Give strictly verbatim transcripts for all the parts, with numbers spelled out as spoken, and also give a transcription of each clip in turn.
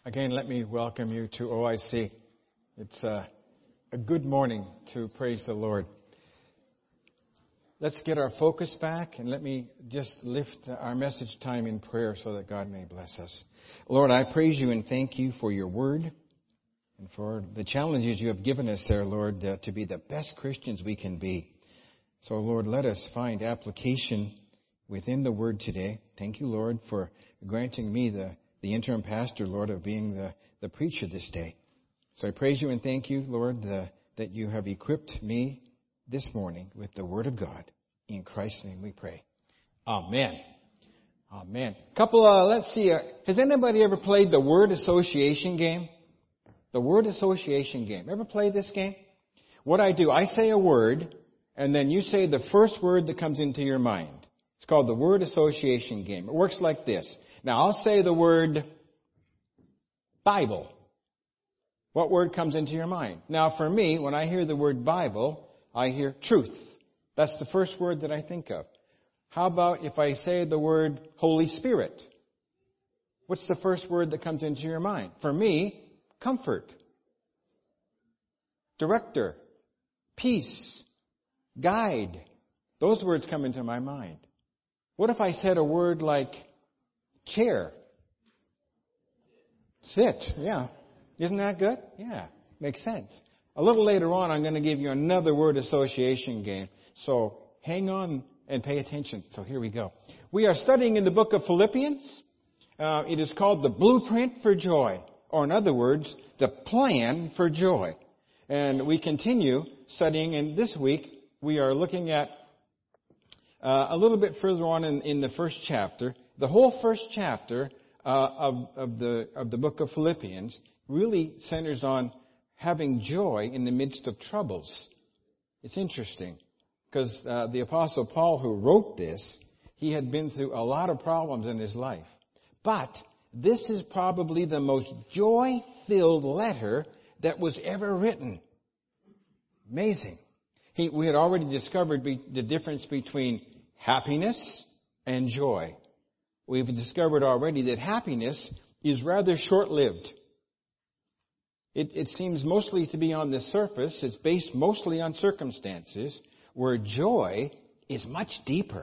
Again, let me welcome you to O I C. It's a, a good morning to praise the Lord. Let's get our focus back, and let me just lift our message time in prayer so that God may bless us. Lord, I praise you and thank you for your word and for the challenges you have given us there, Lord, uh, to be the best Christians we can be. So, Lord, let us find application within the word today. Thank you, Lord, for granting me the, the interim pastor, Lord, of being the, the preacher this day. So I praise you and thank you, Lord, the, that you have equipped me this morning with the Word of God. In Christ's name we pray. Amen. Amen. Couple, uh, let's see, uh, has anybody ever played the word association game? The word association game. Ever played this game? What I do, I say a word, and then you say the first word that comes into your mind. It's called the word association game. It works like this. Now, I'll say the word Bible. What word comes into your mind? Now, for me, when I hear the word Bible, I hear truth. That's the first word that I think of. How about if I say the word Holy Spirit? What's the first word that comes into your mind? For me, comfort, director, peace, guide. Those words come into my mind. What if I said a word like chair? Sit, yeah. Isn't that good? Yeah, makes sense. A little later on, I'm going to give you another word association game. So hang on and pay attention. So here we go. We are studying in the book of Philippians. Uh, it is called the Blueprint for Joy, or in other words, the Plan for Joy. And we continue studying, and this week we are looking at uh, a little bit further on in, in the first chapter. The whole first chapter uh, of, of the of the book of Philippians really centers on having joy in the midst of troubles. It's interesting because uh, the Apostle Paul, who wrote this, he had been through a lot of problems in his life. But this is probably the most joy-filled letter that was ever written. Amazing. He, we had already discovered be, the difference between happiness and joy. We've discovered already that happiness is rather short-lived. It, it seems mostly to be on the surface. It's based mostly on circumstances, where joy is much deeper.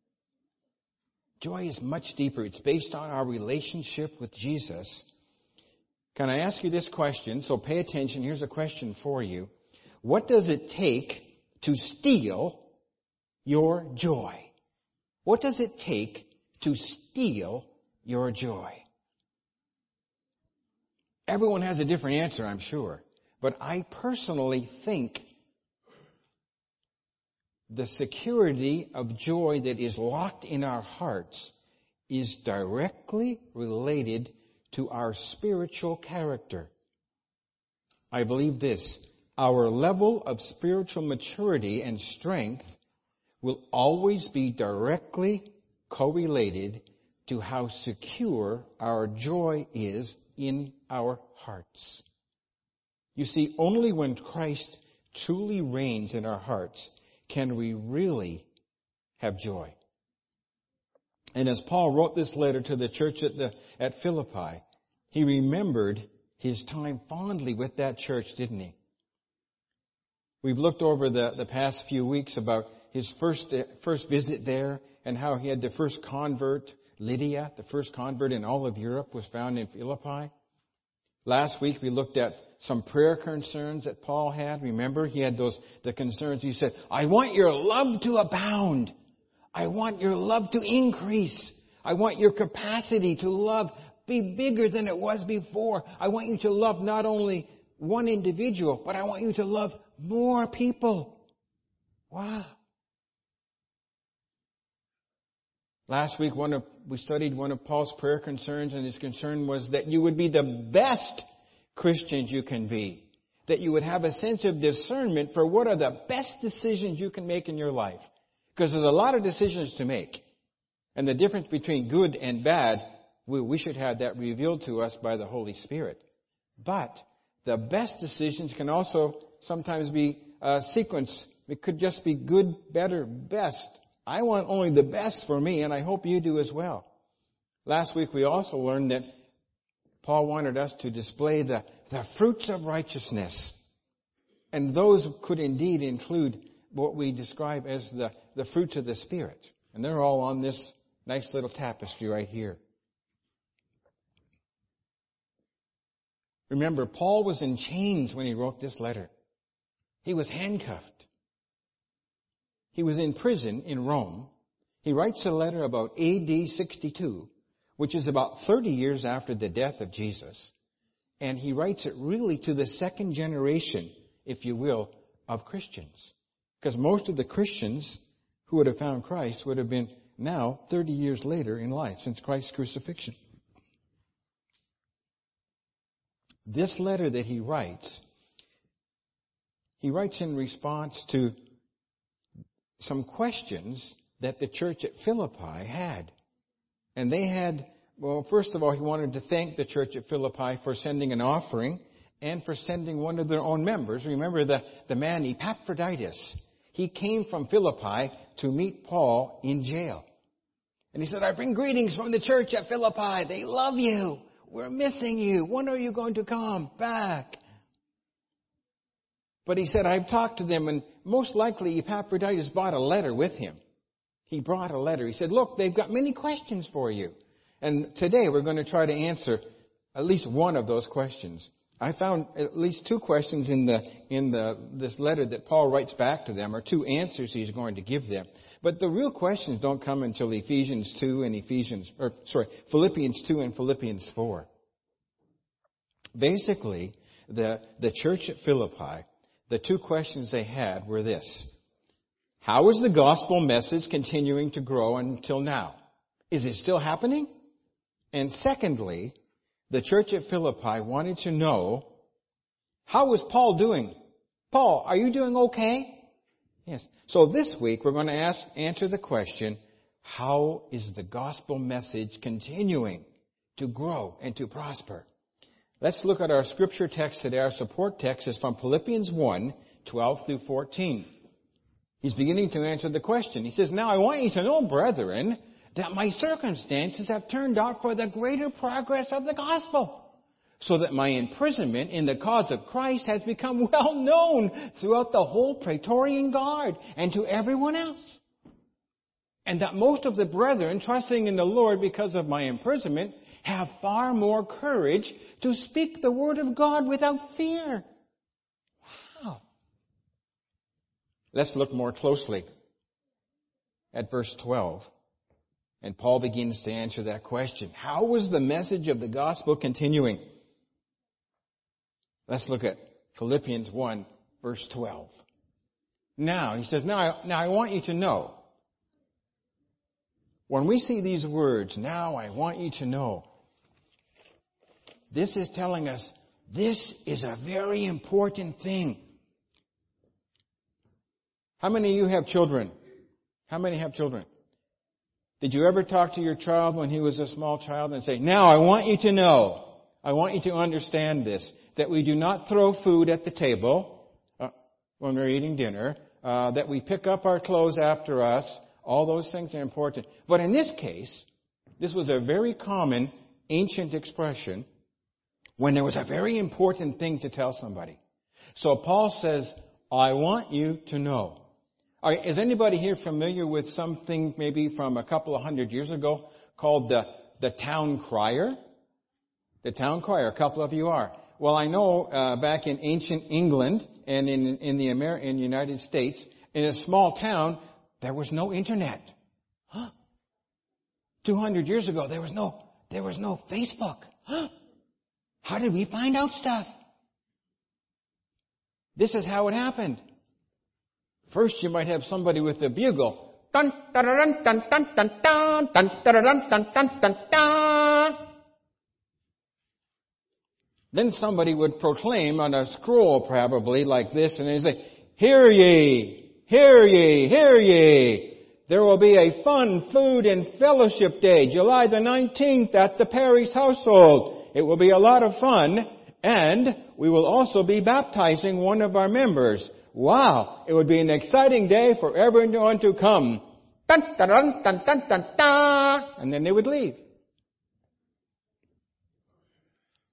Joy is much deeper. It's based on our relationship with Jesus. Can I ask you this question? So pay attention. Here's a question for you. What does it take to steal your joy? What does it take to steal your joy? Everyone has a different answer, I'm sure. But I personally think the security of joy that is locked in our hearts is directly related to our spiritual character. I believe this. Our level of spiritual maturity and strength will always be directly correlated to how secure our joy is in our hearts. You see, only when Christ truly reigns in our hearts can we really have joy. And as Paul wrote this letter to the church at, the, at Philippi, he remembered his time fondly with that church, didn't he? We've looked over the, the past few weeks about his first, uh, first visit there and how he had the first convert, Lydia, the first convert in all of Europe, was found in Philippi. Last week we looked at some prayer concerns that Paul had. Remember, he had those the concerns. He said, I want your love to abound. I want your love to increase. I want your capacity to love be bigger than it was before. I want you to love not only one individual, but I want you to love more people. Wow. Last week, one of, we studied one of Paul's prayer concerns, and his concern was that you would be the best Christians you can be. That you would have a sense of discernment for what are the best decisions you can make in your life. Because there's a lot of decisions to make. And the difference between good and bad, we, we should have that revealed to us by the Holy Spirit. But the best decisions can also sometimes be a sequence. It could just be good, better, best. I want only the best for me, and I hope you do as well. Last week we also learned that Paul wanted us to display the, the fruits of righteousness. And those could indeed include what we describe as the, the fruits of the Spirit. And they're all on this nice little tapestry right here. Remember, Paul was in chains when he wrote this letter. He was handcuffed. He was in prison in Rome. He writes a letter about A D sixty-two, which is about thirty years after the death of Jesus. And he writes it really to the second generation, if you will, of Christians. Because most of the Christians who would have found Christ would have been now thirty years later in life, since Christ's crucifixion. This letter that he writes, he writes in response to some questions that the church at Philippi had. And they had, well, first of all, he wanted to thank the church at Philippi for sending an offering and for sending one of their own members. Remember the, the man Epaphroditus. He came from Philippi to meet Paul in jail. And he said, I bring greetings from the church at Philippi. They love you. We're missing you. When are you going to come back? But he said, I've talked to them, and most likely Epaphroditus brought a letter with him. He brought a letter. He said, look, they've got many questions for you. And today we're going to try to answer at least one of those questions. I found at least two questions in the in the this letter that Paul writes back to them, or two answers he's going to give them. But the real questions don't come until Ephesians two and Ephesians, or sorry, Philippians two and Philippians four. Basically, the the church at Philippi, the two questions they had were this: how is the gospel message continuing to grow until now? Is it still happening? And secondly, the church at Philippi wanted to know, how is Paul doing? Paul, are you doing okay? Yes. So this week we're going to ask, answer the question, how is the gospel message continuing to grow and to prosper? Let's look at our scripture text today. Our support text is from Philippians one, twelve through fourteen. He's beginning to answer the question. He says, now I want you to know, brethren, that my circumstances have turned out for the greater progress of the gospel, so that my imprisonment in the cause of Christ has become well known throughout the whole Praetorian Guard and to everyone else. And that most of the brethren, trusting in the Lord because of my imprisonment, have far more courage to speak the word of God without fear. Wow. Let's look more closely at verse twelve. And Paul begins to answer that question. How was the message of the gospel continuing? Let's look at Philippians one, verse twelve. Now, he says, now I, now I want you to know. When we see these words, now I want you to know, this is telling us this is a very important thing. How many of you have children? How many have children? Did you ever talk to your child when he was a small child and say, now I want you to know, I want you to understand this, that we do not throw food at the table uh, when we're eating dinner, uh, that we pick up our clothes after us. All those things are important. But in this case, this was a very common ancient expression when there was a very important thing to tell somebody. So Paul says, I want you to know. Are, is anybody here familiar with something maybe from a couple of hundred years ago called the, the town crier? The town crier, a couple of you are. Well, I know uh, back in ancient England and in, in the Amer- in the United States, in a small town, there was no internet. Huh? two hundred years ago, there was no, there was no Facebook. Huh? How did we find out stuff? This is how it happened. First, you might have somebody with a bugle. Dun, dun, dun, dun, dun, dun, dun, dun, dun, dun, dun, dun, dun. Then somebody would proclaim on a scroll probably like this, and they say, hear ye, hear ye, hear ye. There will be a fun food and fellowship day, July the nineteenth at the Perry's household. It will be a lot of fun, and we will also be baptizing one of our members. Wow, it would be an exciting day for everyone to come. Dun, dun, dun, dun, dun, dun, dun. And then they would leave.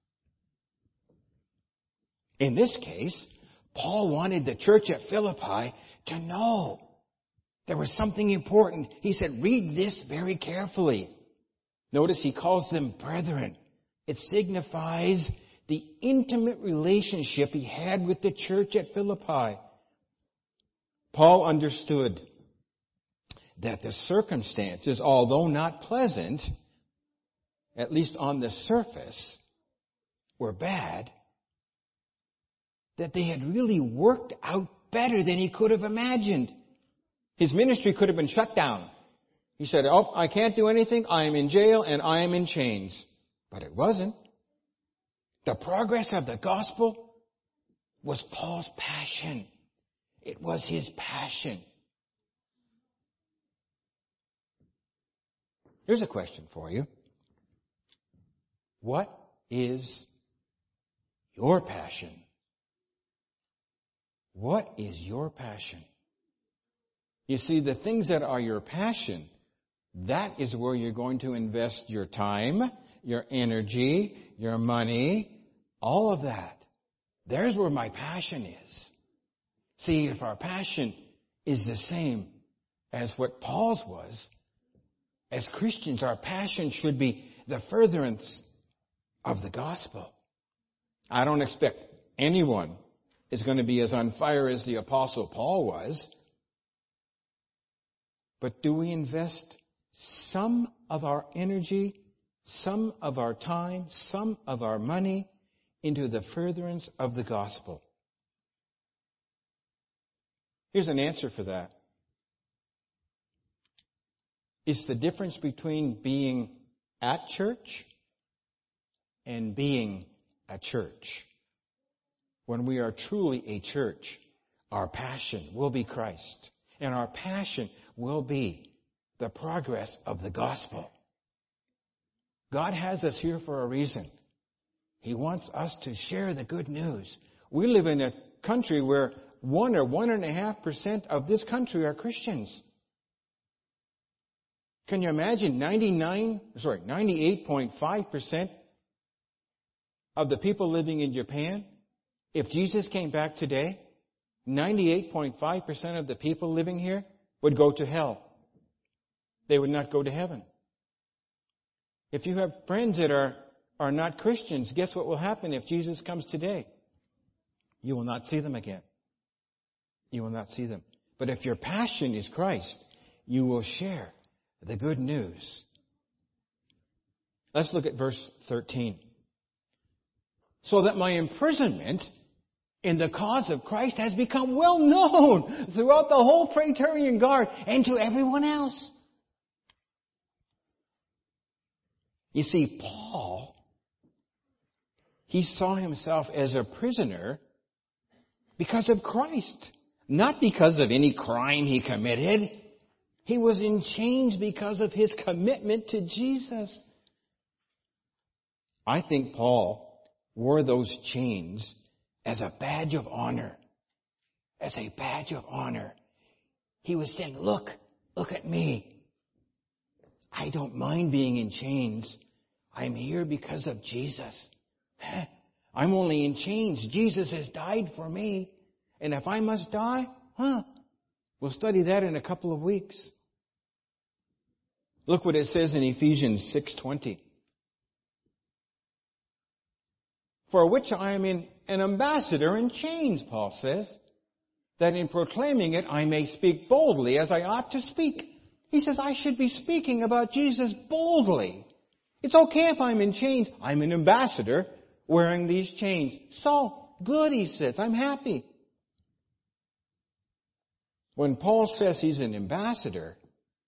In this case, Paul wanted the church at Philippi to know there was something important. He said, read this very carefully. Notice he calls them brethren. It signifies the intimate relationship he had with the church at Philippi. Paul understood that the circumstances, although not pleasant, at least on the surface, were bad, that they had really worked out better than he could have imagined. His ministry could have been shut down. He said, oh, I can't do anything. I am in jail and I am in chains. But it wasn't. The progress of the gospel was Paul's passion. It was his passion. Here's a question for you. What is your passion? What is your passion? You see, the things that are your passion, that is where you're going to invest your time, your energy, your money, all of that. There's where my passion is. See, if our passion is the same as what Paul's was, as Christians, our passion should be the furtherance of the gospel. I don't expect anyone is going to be as on fire as the Apostle Paul was. But do we invest some of our energy, some of our time, some of our money into the furtherance of the gospel? Here's an answer for that. It's the difference between being at church and being a church. When we are truly a church, our passion will be Christ. And our passion will be the progress of the gospel. God has us here for a reason. He wants us to share the good news. We live in a country where one or one and a half percent of this country are Christians. Can you imagine ninety-nine, sorry, ninety-eight point five percent of the people living in Japan? If Jesus came back today, ninety-eight point five percent of the people living here would go to hell. They would not go to heaven. If you have friends that are, are not Christians, guess what will happen if Jesus comes today? You will not see them again. You will not see them. But if your passion is Christ, you will share the good news. Let's look at verse thirteen. So that my imprisonment in the cause of Christ has become well known throughout the whole Praetorian Guard and to everyone else. You see, Paul, he saw himself as a prisoner because of Christ, not because of any crime he committed. He was in chains because of his commitment to Jesus. I think Paul wore those chains as a badge of honor. As a badge of honor. He was saying, look, look at me. I don't mind being in chains. I'm here because of Jesus. I'm only in chains. Jesus has died for me. And if I must die, huh? We'll study that in a couple of weeks. Look what it says in Ephesians six twenty. For which I am in an ambassador in chains, Paul says, that in proclaiming it I may speak boldly as I ought to speak. He says I should be speaking about Jesus boldly. It's okay if I'm in chains. I'm an ambassador wearing these chains. So, good, he says. I'm happy. When Paul says he's an ambassador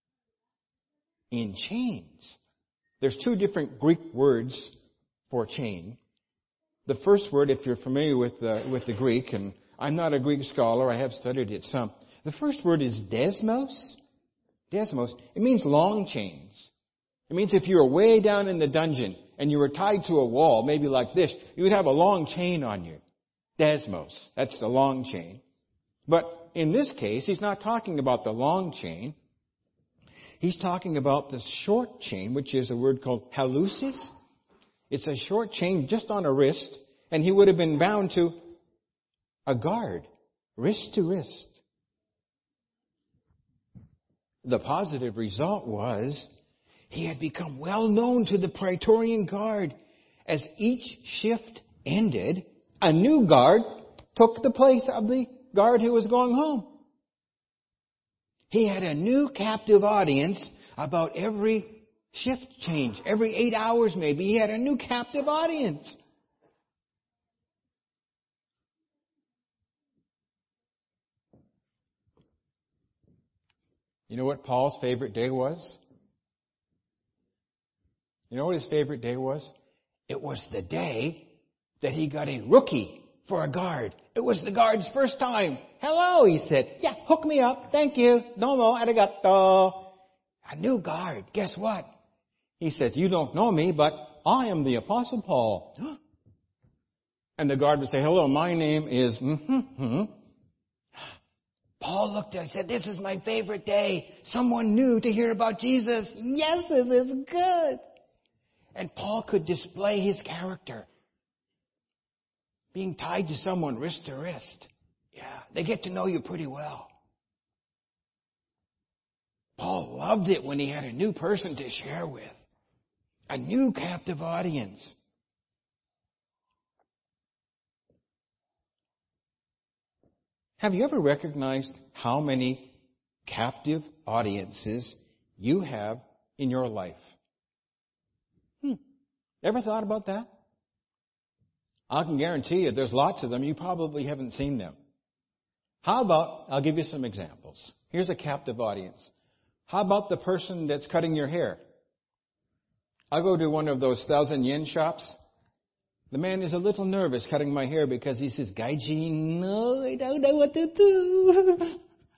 in chains, there's two different Greek words for chain. The first word, if you're familiar with the, with the Greek, and I'm not a Greek scholar, I have studied it some. The first word is desmos. Desmos. It means long chains. It means if you were way down in the dungeon and you were tied to a wall, maybe like this, you would have a long chain on you. Desmos. That's the long chain. But in this case, he's not talking about the long chain. He's talking about the short chain, which is a word called halusis. It's a short chain just on a wrist, and he would have been bound to a guard, wrist to wrist. The positive result was he had become well known to the Praetorian Guard. As each shift ended, a new guard took the place of the guard who was going home. He had a new captive audience about every shift change. Every eight hours maybe, he had a new captive audience. You know what Paul's favorite day was? You know what his favorite day was? It was the day that he got a rookie for a guard. It was the guard's first time. Hello, he said. Yeah, hook me up. Thank you. Domo, arigato. A new guard. Guess what? He said, you don't know me, but I am the Apostle Paul. And the guard would say, hello, my name is... Mm-hmm. Paul looked at it and said, this is my favorite day. Someone new to hear about Jesus. Yes, this is good. And Paul could display his character. Being tied to someone wrist to wrist. Yeah, they get to know you pretty well. Paul loved it when he had a new person to share with. A new captive audience. Have you ever recognized how many captive audiences you have in your life? Hmm. Ever thought about that? I can guarantee you there's lots of them. You probably haven't seen them. How about, I'll give you some examples. Here's a captive audience. How about the person that's cutting your hair? I go to one of those thousand yen shops. The man is a little nervous cutting my hair because he says, Gaijin, no, I don't know what to do.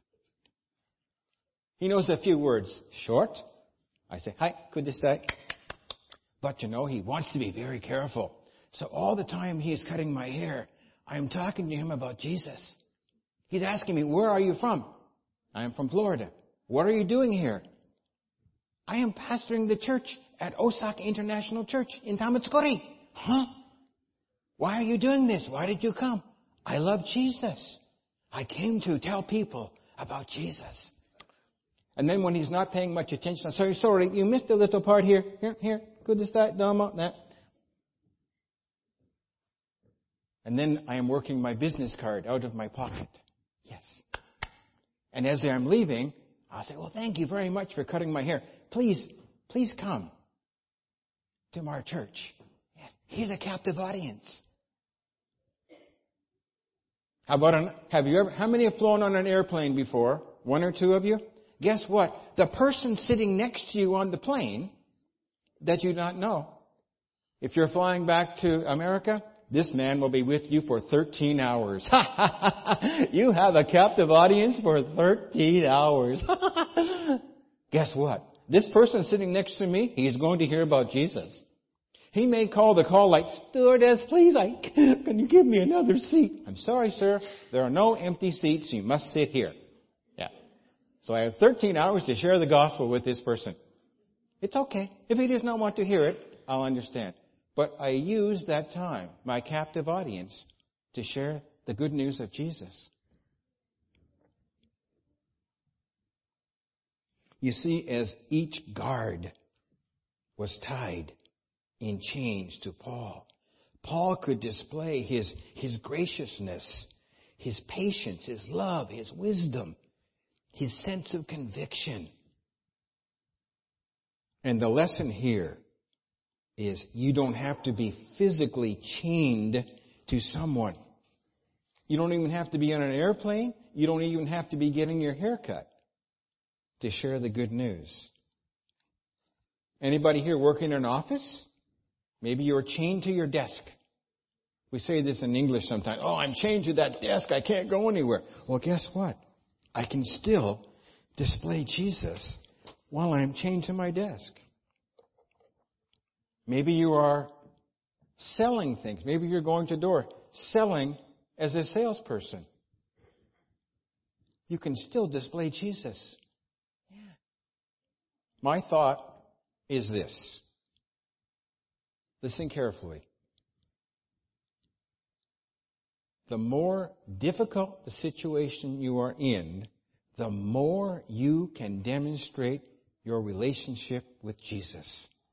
He knows a few words. Short. I say, hi, kudasai. But you know, he wants to be very careful. So all the time he is cutting my hair, I am talking to him about Jesus. He's asking me, where are you from? I am from Florida. What are you doing here? I am pastoring the church at Osaka International Church in Tamatsukuri. Huh? Why are you doing this? Why did you come? I love Jesus. I came to tell people about Jesus. And then when he's not paying much attention, I'm sorry, sorry, you missed a little part here. Here, here. Kudasai, domo, that. And then I am working my business card out of my pocket. Yes. And as I'm leaving, I'll say, well, thank you very much for cutting my hair. Please, please come to our church. Yes. He's a captive audience. How about an, have you ever, how many have flown on an airplane before? One or two of you? Guess what? The person sitting next to you on the plane that you not know, if you're flying back to America, this man will be with you for thirteen hours. You have a captive audience for thirteen hours. Guess what? This person sitting next to me, he's going to hear about Jesus. He may call the call like, stewardess, please, I, can you give me another seat? I'm sorry, sir. There are no empty seats. You must sit here. Yeah. So I have thirteen hours to share the gospel with this person. It's okay. If he does not want to hear it, I'll understand. But I use that time, my captive audience, to share the good news of Jesus. You see, as each guard was tied in chains to Paul, Paul could display his, his graciousness, his patience, his love, his wisdom, his sense of conviction. And the lesson here is you don't have to be physically chained to someone. You don't even have to be on an airplane. You don't even have to be getting your hair cut to share the good news. Anybody here working in an office? Maybe you're chained to your desk. We say this in English sometimes. Oh, I'm chained to that desk. I can't go anywhere. Well, guess what? I can still display Jesus while I'm chained to my desk. Maybe you are selling things. Maybe you're going to door selling as a salesperson. You can still display Jesus. Yeah. My thought is this. Listen carefully. the more difficult the situation you are in, the more you can demonstrate your relationship with Jesus.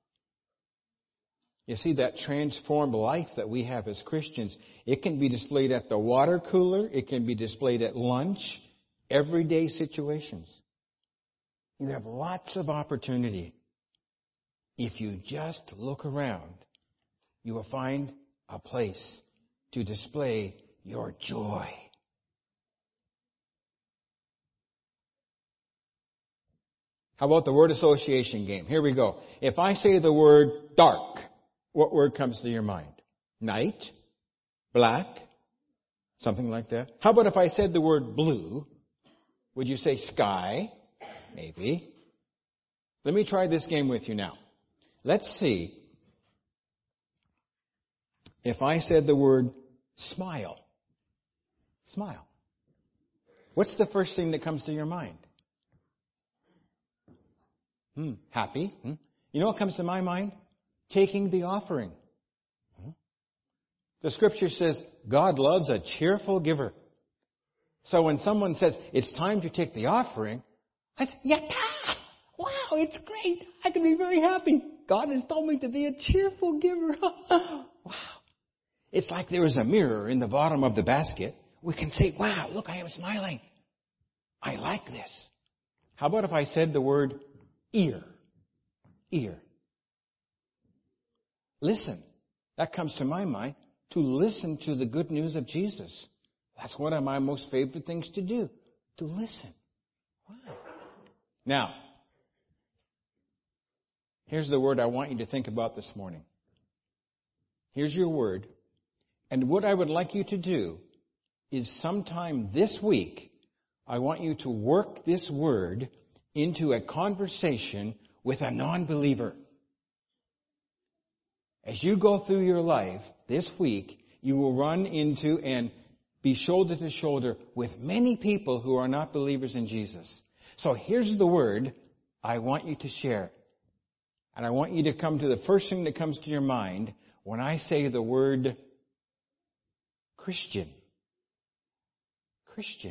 You see, that transformed life that we have as Christians, it can be displayed at the water cooler, it can be displayed at lunch, everyday situations. You have lots of opportunity. If you just look around, you will find a place to display your joy. How about the word association game? Here we go. If I say the word dark, what word comes to your mind? Night? Black? Something like that. How about if I said the word blue? Would you say sky? Maybe. Let me try this game with you now. Let's see if I said the word smile. Smile. What's the first thing that comes to your mind? Hmm, happy. Hmm. You know what comes to my mind? Taking the offering. Hmm. The scripture says God loves a cheerful giver. So when someone says it's time to take the offering, I say, yatta! Wow, it's great. I can be very happy. God has told me to be a cheerful giver. Wow. It's like there is a mirror in the bottom of the basket. We can say, wow, look, I am smiling. I like this. How about if I said the word ear? Ear. Listen. That comes to my mind, to listen to the good news of Jesus. That's one of my most favorite things to do, to listen. Wow. Now, here's the word I want you to think about this morning. Here's your word. And what I would like you to do is sometime this week, I want you to work this word into a conversation with a non-believer. As you go through your life this week, you will run into and be shoulder to shoulder with many people who are not believers in Jesus. So here's the word I want you to share. And I want you to come to the first thing that comes to your mind when I say the word Christian. Christian.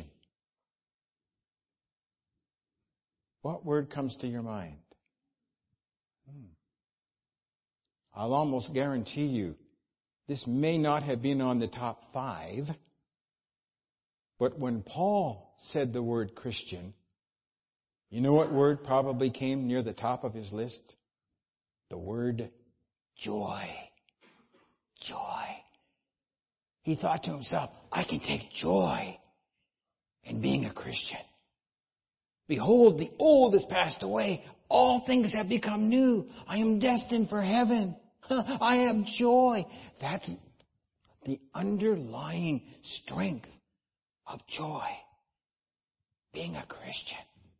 What word comes to your mind? Hmm. I'll almost guarantee you this may not have been on the top five, but when Paul said the word Christian, you know what word probably came near the top of his list? The word joy. Joy. He thought to himself, I can take joy in being a Christian. Behold, the old has passed away. All things have become new. I am destined for heaven. I have joy. That's the underlying strength of joy. Being a Christian.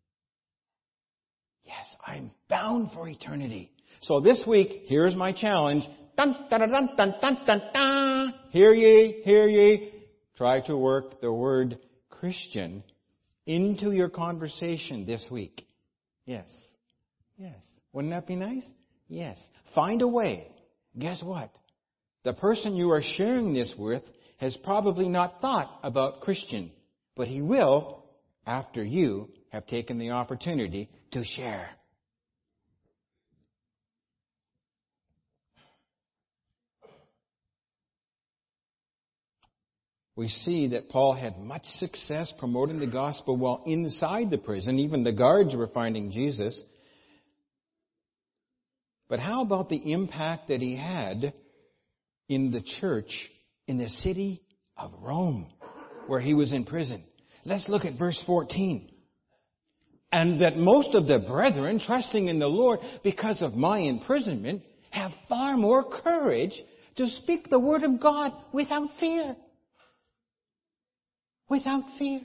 Yes, I'm bound for eternity. So this week, here's my challenge. Dun, dun, dun, dun, dun, dun, dun. Hear ye, hear ye. Try to work the word Christian into your conversation this week. Yes. Yes. Wouldn't that be nice? Yes. Find a way. Guess what? The person you are sharing this with has probably not thought about Christian, but he will after you have taken the opportunity to share. We see that Paul had much success promoting the gospel while inside the prison. Even the guards were finding Jesus. But how about the impact that he had in the church in the city of Rome, where he was in prison? Let's look at verse fourteen. And that most of the brethren, trusting in the Lord because of my imprisonment, have far more courage to speak the word of God without fear. Without fear.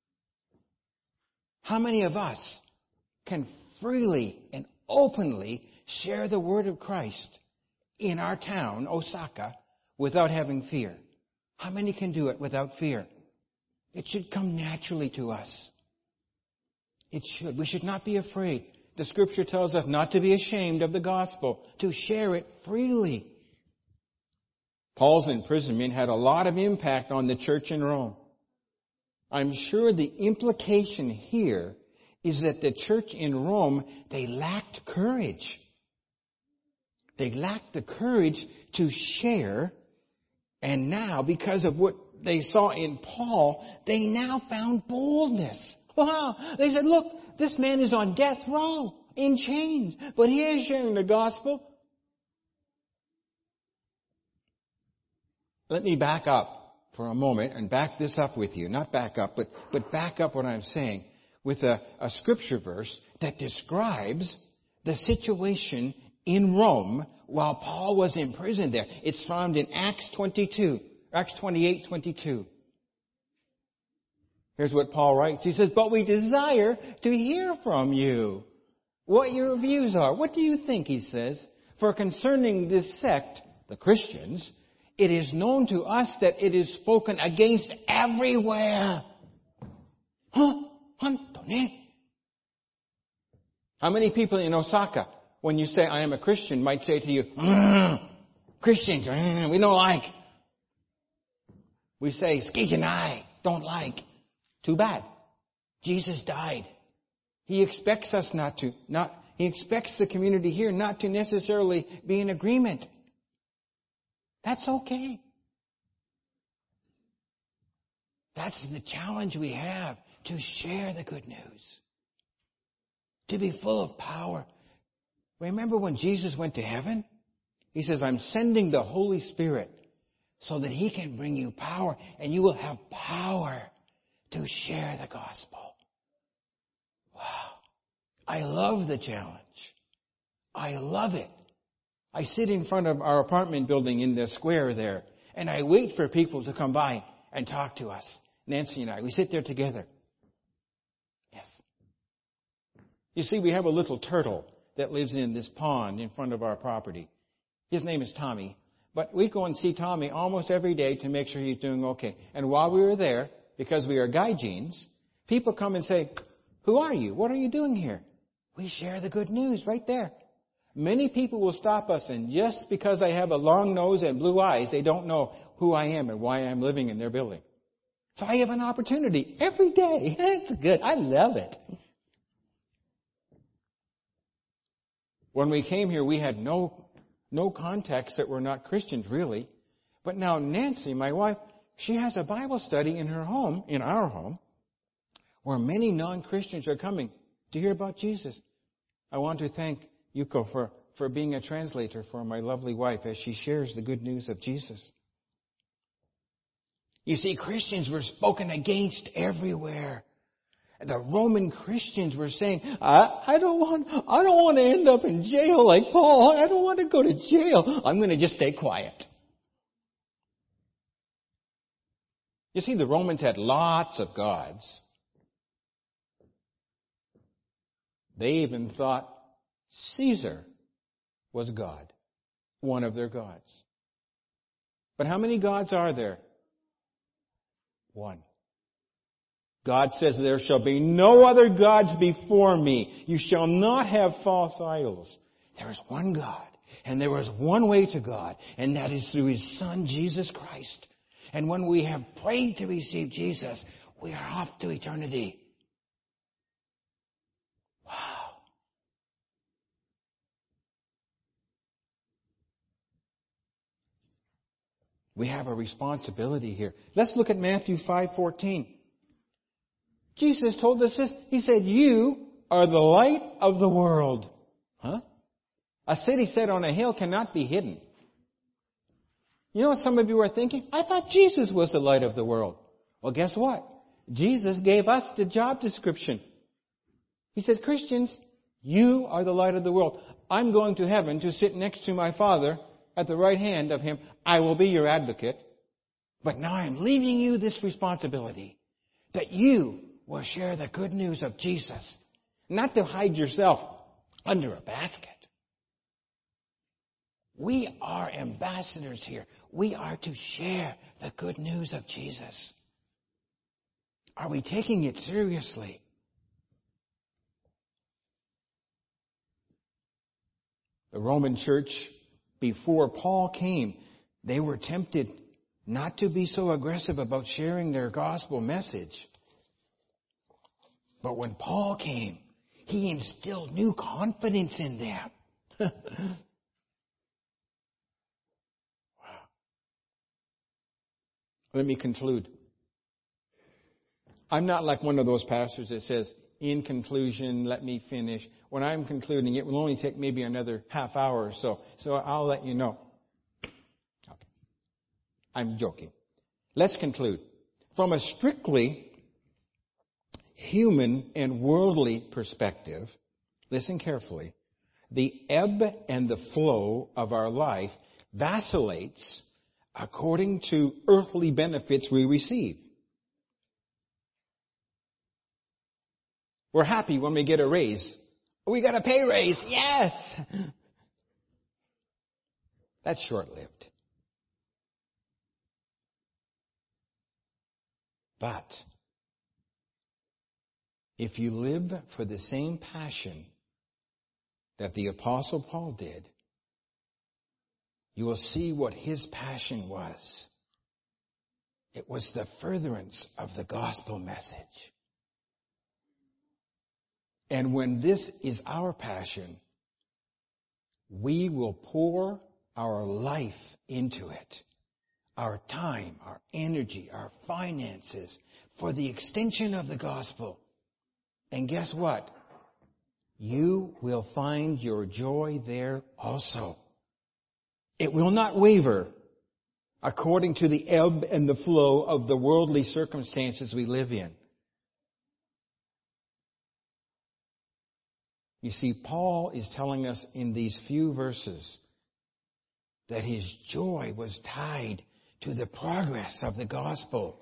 How many of us can freely and openly share the word of Christ in our town, Osaka, without having fear? How many can do it without fear? It should come naturally to us. It should. We should not be afraid. The scripture tells us not to be ashamed of the gospel, to share it freely. Paul's imprisonment had a lot of impact on the church in Rome. I'm sure the implication here is that the church in Rome, they lacked courage. They lacked the courage to share. And now, because of what they saw in Paul, they now found boldness. Wow! They said, look, this man is on death row, in chains, but he is sharing the gospel. Let me back up for a moment and back this up with you. Not back up, but, but back up what I'm saying with a, a scripture verse that describes the situation in Rome while Paul was imprisoned there. It's found in Acts twenty-two, Acts twenty-eight, twenty-two. Here's what Paul writes. He says, but we desire to hear from you what your views are. What do you think, he says? For concerning this sect, the Christians, it is known to us that it is spoken against everywhere. Huh? Antony? How many people in Osaka, when you say, I am a Christian, might say to you, mm, Christians, mm, we don't like. We say, Skijanai, don't like. Too bad. Jesus died. He expects us not to, not, he expects the community here not to necessarily be in agreement. That's okay. That's the challenge we have, to share the good news. To be full of power. Remember when Jesus went to heaven? He says, I'm sending the Holy Spirit so that He can bring you power, and you will have power to share the gospel. Wow. I love the challenge. I love it. I sit in front of our apartment building in the square there, and I wait for people to come by and talk to us. Nancy and I, we sit there together. Yes. You see, we have a little turtle that lives in this pond in front of our property. His name is Tommy. But we go and see Tommy almost every day to make sure he's doing okay. And while we were there, because we are Gaijins, people come and say, who are you? What are you doing here? We share the good news right there. Many people will stop us, and just because I have a long nose and blue eyes, they don't know who I am and why I'm living in their building. So I have an opportunity every day. That's good. I love it. When we came here, we had no, no contacts that were not Christians, really. But now Nancy, my wife, she has a Bible study in her home, in our home, where many non-Christians are coming to hear about Jesus. I want to thank Yuko for, for being a translator for my lovely wife as she shares the good news of Jesus. You see, Christians were spoken against everywhere. The Roman Christians were saying, I, I don't want, I don't want to end up in jail like Paul. I don't want to go to jail. I'm going to just stay quiet. You see, the Romans had lots of gods. They even thought Caesar was God, one of their gods. But how many gods are there? One. God says, there shall be no other gods before me. You shall not have false idols. There is one God, and there is one way to God, and that is through His Son, Jesus Christ. And when we have prayed to receive Jesus, we are off to eternity. Wow. We have a responsibility here. Let's look at Matthew five fourteen. Jesus told us this. He said, you are the light of the world. Huh? A city set on a hill cannot be hidden. You know what some of you are thinking? I thought Jesus was the light of the world. Well, guess what? Jesus gave us the job description. He says, Christians, you are the light of the world. I'm going to heaven to sit next to my Father at the right hand of Him. I will be your advocate. But now I'm leaving you this responsibility that you will share the good news of Jesus. Not to hide yourself under a basket. We are ambassadors here. We are to share the good news of Jesus. Are we taking it seriously? The Roman church, before Paul came, They were tempted not to be so aggressive about sharing their gospel message. But when Paul came, he instilled new confidence in them. Wow. Let me conclude. I'm not like one of those pastors that says, in conclusion, let me finish. When I'm concluding, it will only take maybe another half hour or so. So I'll let you know. Okay. I'm joking. Let's conclude. From a strictly human and worldly perspective, listen carefully, the ebb and the flow of our life vacillates according to earthly benefits we receive. We're happy when we get a raise. We got a pay raise. Yes! That's short-lived. But if you live for the same passion that the Apostle Paul did, you will see what his passion was. It was the furtherance of the gospel message. And when this is our passion, we will pour our life into it. Our time, our energy, our finances for the extension of the gospel. And guess what? You will find your joy there also. It will not waver according to the ebb and the flow of the worldly circumstances we live in. You see, Paul is telling us in these few verses that his joy was tied to the progress of the gospel.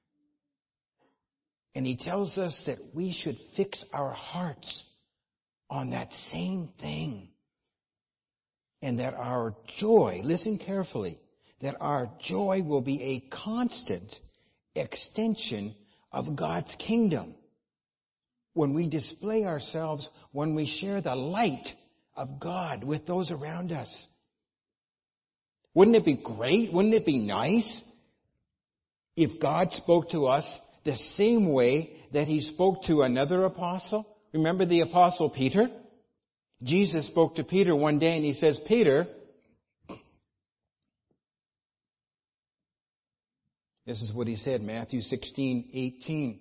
And he tells us that we should fix our hearts on that same thing. And that our joy, listen carefully, that our joy will be a constant extension of God's kingdom. When we display ourselves, when we share the light of God with those around us. Wouldn't it be great? Wouldn't it be nice if God spoke to us the same way that he spoke to another apostle? Remember the apostle Peter? Jesus spoke to Peter one day and he says, Peter, this is what he said, Matthew sixteen eighteen.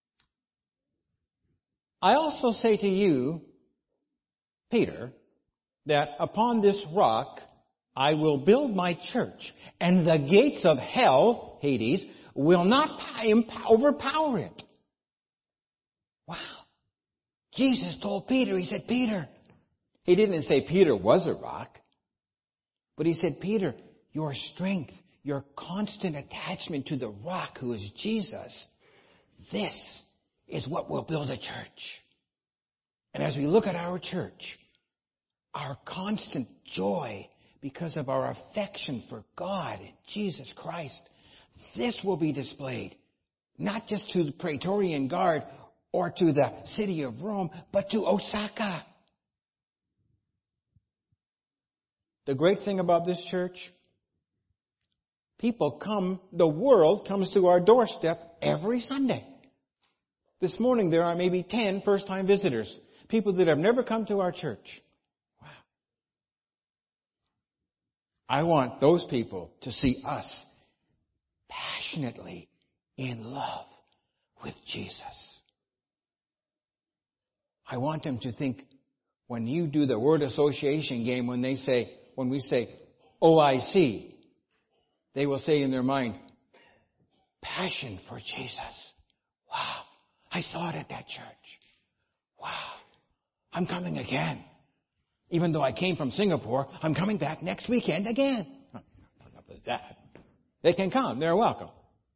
I also say to you, Peter, that upon this rock I will build my church, and the gates of hell, Hades, will not overpower it. Wow. Jesus told Peter, he said, Peter. He didn't say Peter was a rock, but he said, Peter, your strength, your constant attachment to the rock who is Jesus, this is what will build a church. And as we look at our church, our constant joy because of our affection for God and Jesus Christ, this will be displayed not just to the Praetorian Guard or to the city of Rome, but to Osaka. The great thing about this church, people come, the world comes to our doorstep every Sunday. This morning there are maybe ten first-time visitors, people that have never come to our church. Wow. I want those people to see us passionately in love with Jesus. I want them to think, when you do the word association game, when they say, when we say O I C, they will say in their mind, passion for Jesus. Wow. I saw it at that church. Wow. I'm coming again. Even though I came from Singapore, I'm coming back next weekend again. That. They can come. They're welcome.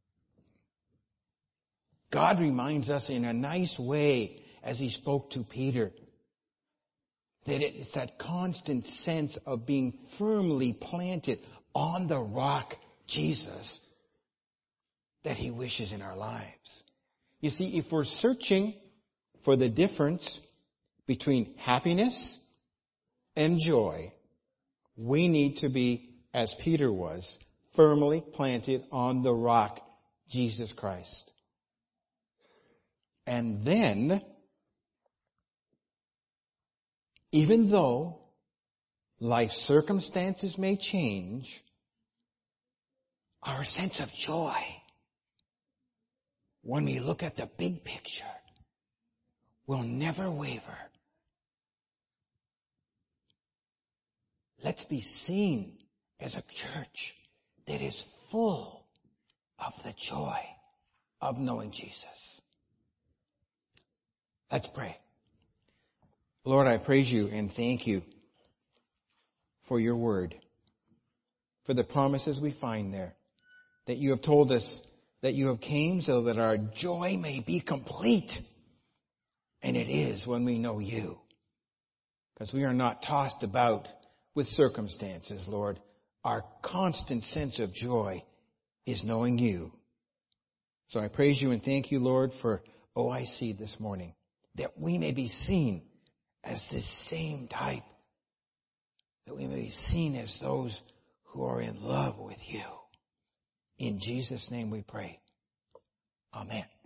God reminds us in a nice way, as he spoke to Peter, that it's that constant sense of being firmly planted on the rock, Jesus, that he wishes in our lives. You see, if we're searching for the difference between happiness and joy, we need to be, as Peter was, firmly planted on the rock, Jesus Christ. And then, even though life circumstances may change, our sense of joy, when we look at the big picture, will never waver. Let's be seen as a church that is full of the joy of knowing Jesus. Let's pray. Lord, I praise you and thank you for your word, for the promises we find there, that you have told us that you have came so that our joy may be complete. And it is when we know you, because we are not tossed about with circumstances, Lord. Our constant sense of joy is knowing you. So I praise you and thank you, Lord, for O I C this morning, that we may be seen as this same type, that we may be seen as those who are in love with you. In Jesus' name we pray. Amen.